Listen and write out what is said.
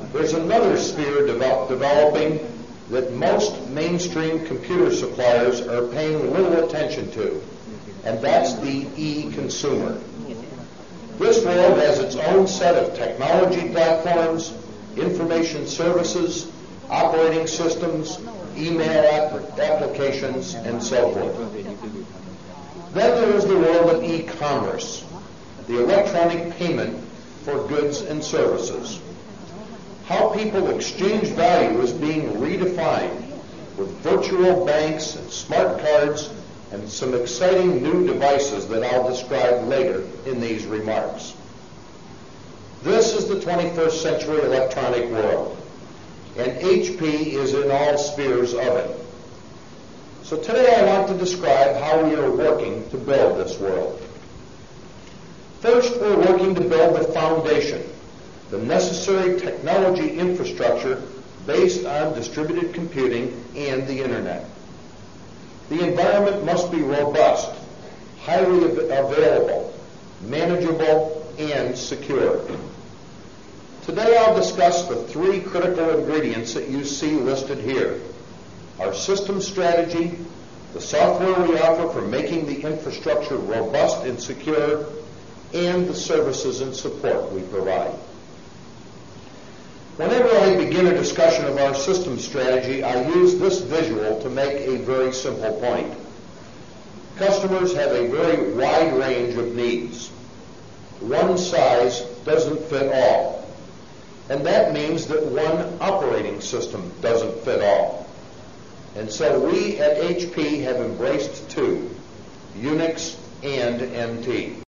There's another sphere developing that most mainstream computer suppliers are paying little attention to, and that's the e-consumer. This world has its own set of technology platforms, information services, operating systems, email applications, and so forth. Then there is the world of e-commerce, the electronic payment for goods and services. How people exchange value is being redefined with virtual banks and smart cards and some exciting new devices that I'll describe later in these remarks. This is the 21st century electronic world, and HP is in all spheres of it. So today I want to describe how we are working to build this world. First, we're working to build the foundation, the necessary technology infrastructure based on distributed computing and the internet. The environment must be robust, highly available, manageable, and secure. Today I'll discuss the three critical ingredients that you see listed here: our system strategy, the software we offer for making the infrastructure robust and secure, and the services and support we provide. Whenever I begin a discussion of our system strategy, I use this visual to make a very simple point. Customers have a very wide range of needs. One size doesn't fit all. And that means that one operating system doesn't fit all. And so we at HP have embraced two, Unix and NT.